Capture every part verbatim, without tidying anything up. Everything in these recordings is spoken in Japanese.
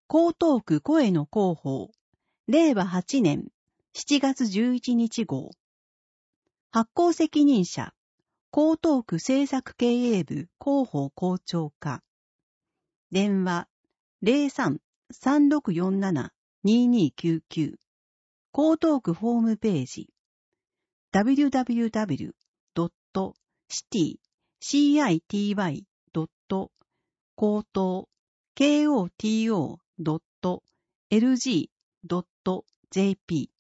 江東区声の広報、れいわはちねんしちがつじゅういちにち号。発行責任者、江東区政策経営部広報校長課。電話 ゼロさん さんろくよんなな ににきゅうきゅう。江東区ホームページ ダブリューダブリューダブリュードットシティシーアイティーワイドット高等 ケーオーティーオードットエルジードットジェーピー。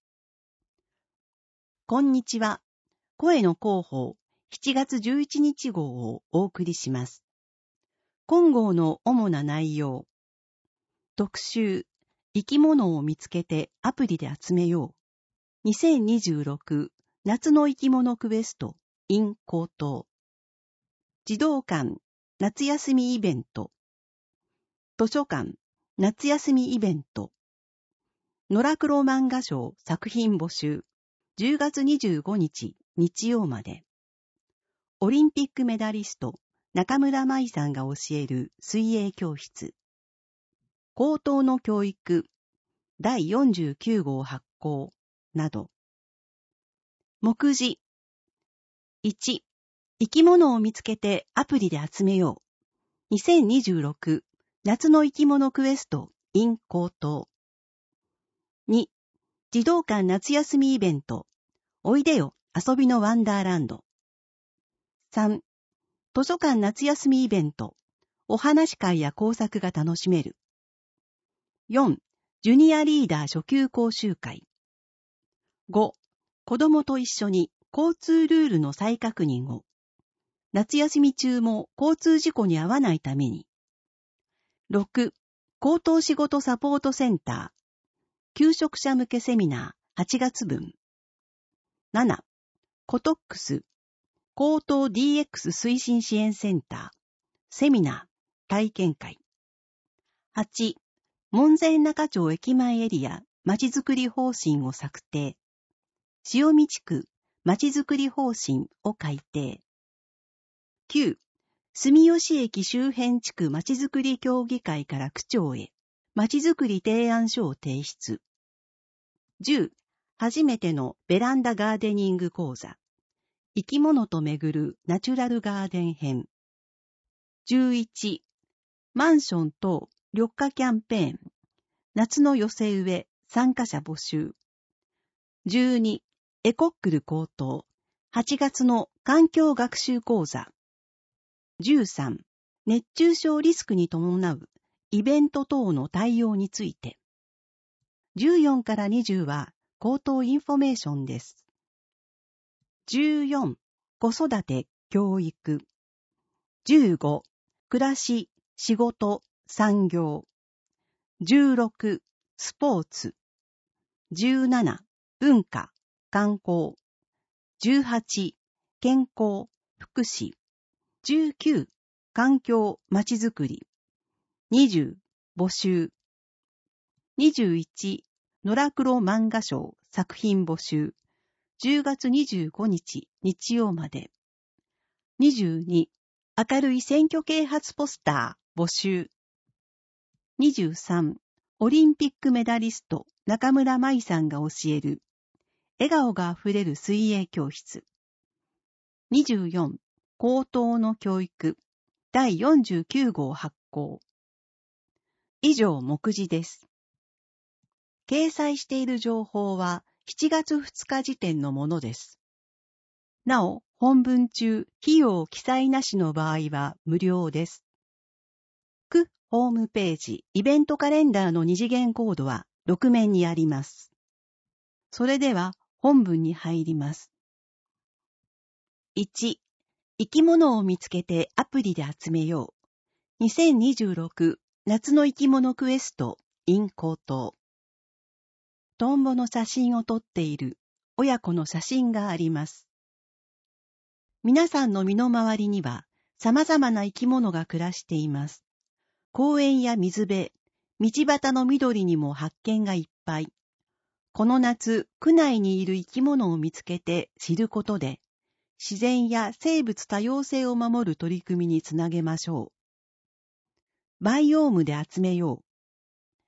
こんにちは。声の広報しちがつじゅういちにち号をお送りします。今号の主な内容。特集、生き物を見つけてアプリで集めよう。にせんにじゅうろく夏の生き物クエスト in 高等。児童館夏休みイベント。図書館夏休みイベント。野良黒漫画賞作品募集。じゅうがつにじゅうごにち日曜まで。オリンピックメダリスト中村舞さんが教える水泳教室。高等の教育だいよんじゅうきゅう号発行など。目次いち、生き物を見つけてアプリで集めよう。にせんにじゅうろく夏の生き物クエスト in 高等。に、児童館夏休みイベントおいでよ遊びのワンダーランド。さん、図書館夏休みイベントお話会や工作が楽しめる。よん、ジュニアリーダー初級講習会。ご、子供と一緒に交通ルールの再確認を。夏休み中も交通事故に遭わないために。ろく、高等仕事サポートセンター。求職者向けセミナーはちがつぶん。なな、コトックス。高等 ディーエックス 推進支援センター。セミナー、体験会。はち、門前仲町駅前エリア、まちづくり方針を策定。塩見地区、まちづくり方針を改定。きゅう、住吉駅周辺地区まちづくり協議会から区長へ、まちづくり提案書を提出。じゅう、初めてのベランダガーデニング講座。生き物と巡るナチュラルガーデン編。じゅういち、マンション等緑化キャンペーン。夏の寄せ植え参加者募集。じゅうに、エコックル高等。はちがつの環境学習講座。じゅうさん、熱中症リスクに伴うイベント等の対応について。じゅうよんからにじゅうは口頭インフォメーションです。じゅうよん、子育て、教育。じゅうご、暮らし、仕事、産業。じゅうろく、スポーツ。じゅうなな、文化、観光。じゅうはち、健康、福祉。じゅうきゅう、環境、まちづくり。にじゅう、募集。にじゅういち、野良黒漫画賞作品募集。じゅうがつにじゅうごにち日曜まで。にじゅうに、明るい選挙啓発ポスター募集。にじゅうさん、オリンピックメダリスト中村舞さんが教える笑顔があふれる水泳教室。にじゅうよん、高等の教育だいよんじゅうきゅう号発行。以上目次です。掲載している情報はしちがつふつか時点のものです。なお、本文中、費用記載なしの場合は無料です。区ホームページ、イベントカレンダーの二次元コードはろくめんにあります。それでは本文に入ります。いち、生き物を見つけてアプリで集めよう。にせんにじゅうろく夏の生き物クエスト in 高等。トンボの写真を撮っている親子の写真があります。皆さんの身の回りには様々な生き物が暮らしています。公園や水辺、道端の緑にも発見がいっぱい。この夏、区内にいる生き物を見つけて知ることで、自然や生物多様性を守る取り組みにつなげましょう。バイオームで集めよう。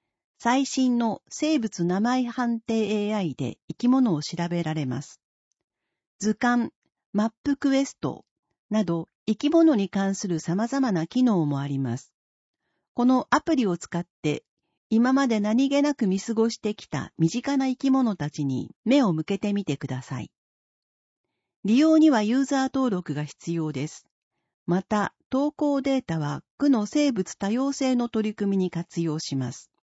最新の生物名前判定 エーアイ で生き物を調べられます。図鑑、マップクエストなど生き物に関する様々な機能もあります。このアプリを使って今まで何気なく見過ごしてきた身近な生き物たちに目を向けてみてください。利用にはユーザー登録が必要です。また、投稿データは区の生物多様性の取り組みに活用します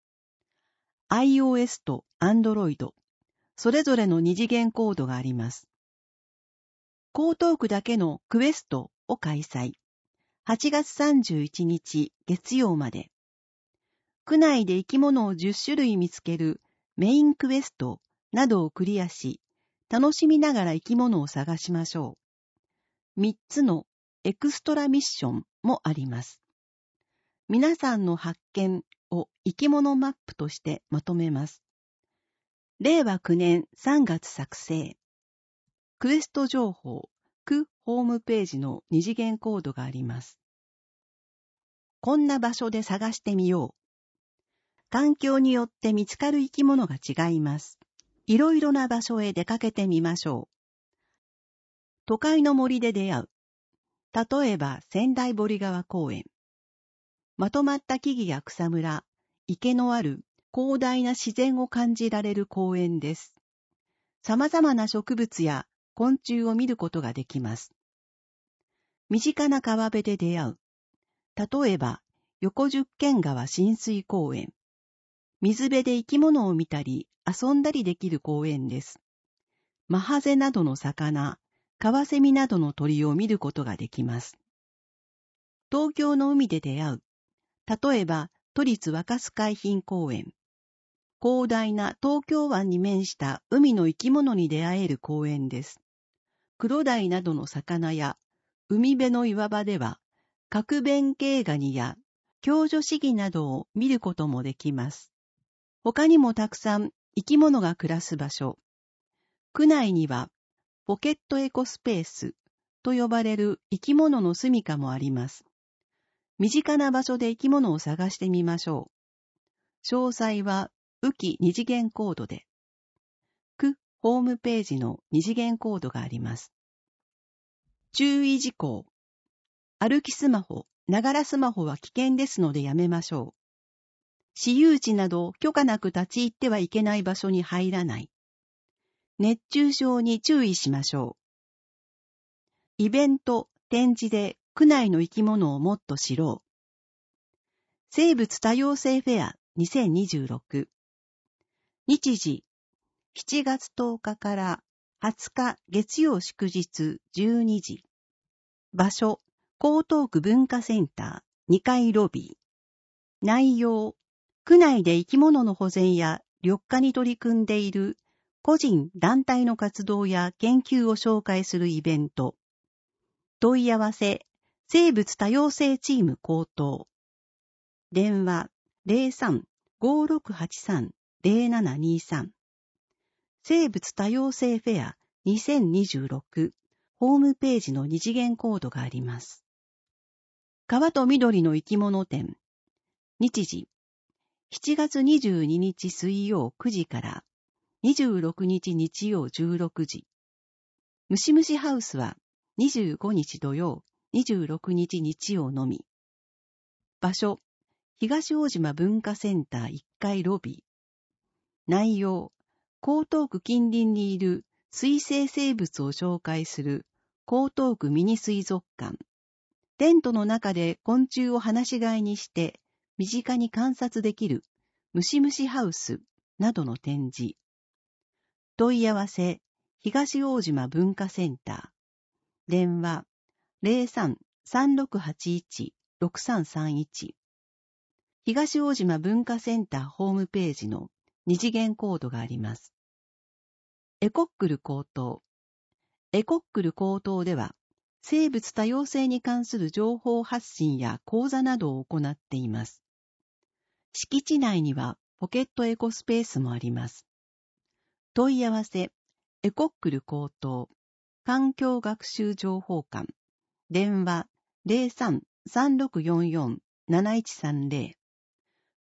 。iOS と Android、それぞれの二次元コードがあります。江東区だけのクエストを開催。はちがつさんじゅういちにち月曜まで。区内で生き物をじゅっしゅるい見つけるメインクエストなどをクリアし、楽しみながら生き物を探しましょう。みっつのエクストラミッションもあります。皆さんの発見を生き物マップとしてまとめます。れいわきゅうねんさんがつ作成。クエスト情報、区ホームページの二次元コードがあります。こんな場所で探してみよう。環境によって見つかる生き物が違います。いろいろな場所へ出かけてみましょう。都会の森で出会う。例えば仙台堀川公園。まとまった木々や草むら、池のある広大な自然を感じられる公園です。様々な植物や昆虫を見ることができます。身近な川辺で出会う。例えば、横十間川親水公園。水辺で生き物を見たり遊んだりできる公園です。マハゼなどの魚、カワセミなどの鳥を見ることができます。東京の海で出会う。例えば、都立若洲海浜公園。広大な東京湾に面した海の生き物に出会える公園です。クロダイなどの魚や海辺の岩場では角弁慶ガニや共助シギなどを見ることもできます。他にもたくさん生き物が暮らす場所。区内にはポケットエコスペースと呼ばれる生き物の住処もあります。身近な場所で生き物を探してみましょう。詳細は雨季二次元コードで。区ホームページの二次元コードがあります。注意事項。歩きスマホ、ながらスマホは危険ですのでやめましょう。私有地など許可なく立ち入ってはいけない場所に入らない。熱中症に注意しましょう。イベント、展示で区内の生き物をもっと知ろう。生物多様性フェアにせんにじゅうろく。日時、しちがつとおかからはつか月曜祝日じゅうにじ。場所、江東区文化センターにかいロビー。内容、区内で生き物の保全や緑化に取り組んでいる個人・団体の活動や研究を紹介するイベント。問い合わせ、生物多様性チーム江東。電話 ゼロさん ごーろくはちさん ゼロななにさん。生物多様性フェアにせんにじゅうろくホームページの二次元コードがあります。川と緑の生き物展。日時、しちがつにじゅうににち水曜くじからにじゅうろくにち日曜じゅうろくじ。ムシムシハウスはにじゅうごにち土曜、にじゅうろくにち日曜のみ。場所、東大島文化センターいっかいロビー。内容、江東区近隣にいる水生生物を紹介する江東区ミニ水族館。テントの中で昆虫を放し飼いにして身近に観察できるムシムシハウスなどの展示。問い合わせ、東大島文化センター。電話、ゼロさん さんろくはちいち ろくさんさんいち。東大島文化センターホームページの二次元コードがあります。エコックル江東。エコックル江東では、生物多様性に関する情報発信や講座などを行っています。敷地内にはポケットエコスペースもあります。問い合わせ、エコックル江東、環境学習情報館。電話、ゼロさん さんろくよんよん なないちさんゼロ。区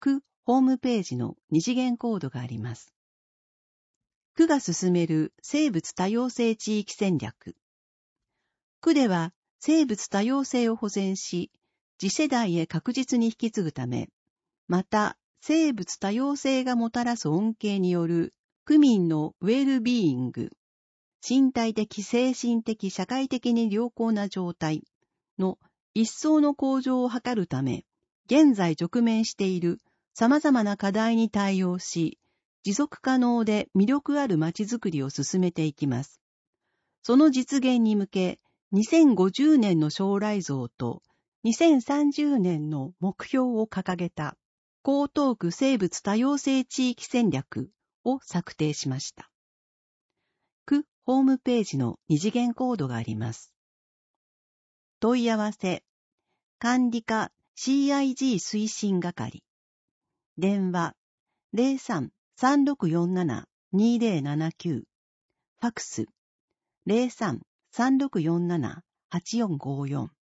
ホームページの二次元コードがあります。区が進める生物多様性地域戦略。区では生物多様性を保全し、次世代へ確実に引き継ぐため、また生物多様性がもたらす恩恵による区民のウェルビーイング、身体的、精神的、社会的に良好な状態の一層の向上を図るため、現在直面している様々な課題に対応し、持続可能で魅力あるまちづくりを進めていきます。その実現に向け、にせんごじゅうねんの将来像とにせんさんじゅうねんの目標を掲げた江東区生物多様性地域戦略を策定しました。区ホームページの二次元コードがあります。問い合わせ、管理課 シーアイジー 推進係。電話 ゼロさん さんろくよんなな にゼロななきゅう。ファクス ゼロさん さんろくよんなな はちよんごよん。